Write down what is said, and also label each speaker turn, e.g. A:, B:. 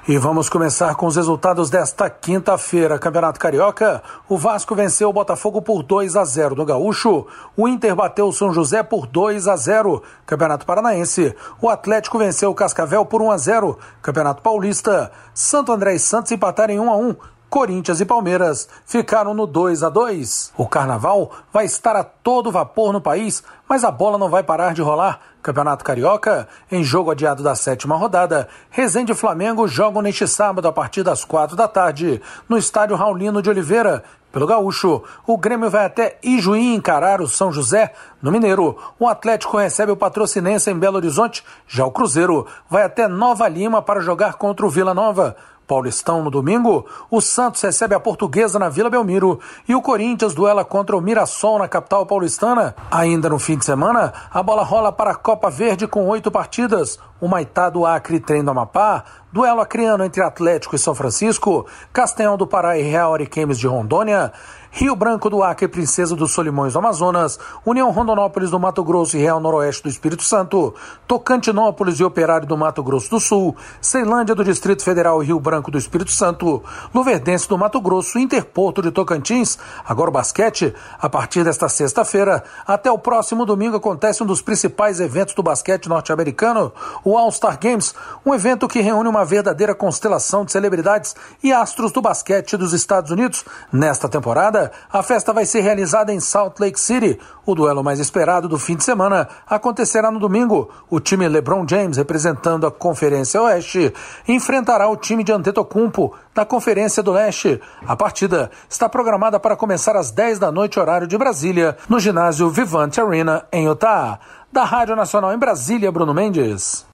A: E vamos começar com os resultados desta quinta-feira. Campeonato Carioca, o Vasco venceu o Botafogo por 2-0 no Gaúcho. O Inter bateu o São José por 2-0. Campeonato Paranaense, o Atlético venceu o Cascavel por 1-0. Campeonato Paulista, Santo André e Santos empataram em 1-1. Corinthians e Palmeiras ficaram no 2-2. O Carnaval vai estar a todo vapor no país, mas a bola não vai parar de rolar. Campeonato Carioca, em jogo adiado da 7ª rodada, Resende e Flamengo jogam neste sábado a partir das 4 da tarde, no estádio Raulino de Oliveira. Pelo Gaúcho, o Grêmio vai até Ijuí encarar o São José. No Mineiro, o Atlético recebe o Patrocinense em Belo Horizonte. Já o Cruzeiro vai até Nova Lima para jogar contra o Vila Nova. Paulistão no domingo, o Santos recebe a Portuguesa na Vila Belmiro e o Corinthians duela contra o Mirassol na capital paulistana. Ainda no fim de semana, a bola rola para a Copa Verde com 8 partidas. O Maitá do Acre Trem do Amapá, duelo acreano entre Atlético e São Francisco, Castanhal do Pará e Real Ariquemes de Rondônia, Rio Branco do Acre e Princesa dos Solimões do Amazonas, União Rondonópolis do Mato Grosso e Real Noroeste do Espírito Santo, Tocantinópolis e Operário do Mato Grosso do Sul, Ceilândia do Distrito Federal e Rio Branco do Espírito Santo, Luverdense do Mato Grosso, Interporto de Tocantins. Agora o basquete, a partir desta sexta-feira até o próximo domingo acontece um dos principais eventos do basquete norte-americano, o All-Star Games, um evento que reúne uma verdadeira constelação de celebridades e astros do basquete dos Estados Unidos. Nesta temporada, a festa vai ser realizada em Salt Lake City. O duelo mais esperado do fim de semana acontecerá no domingo. O time LeBron James, representando a Conferência Oeste, enfrentará o time de Antetokounmpo da Conferência do Leste. A partida está programada para começar às 10 da noite, horário de Brasília, no ginásio Vivint Arena, em Utah. Da Rádio Nacional em Brasília, Bruno Mendes.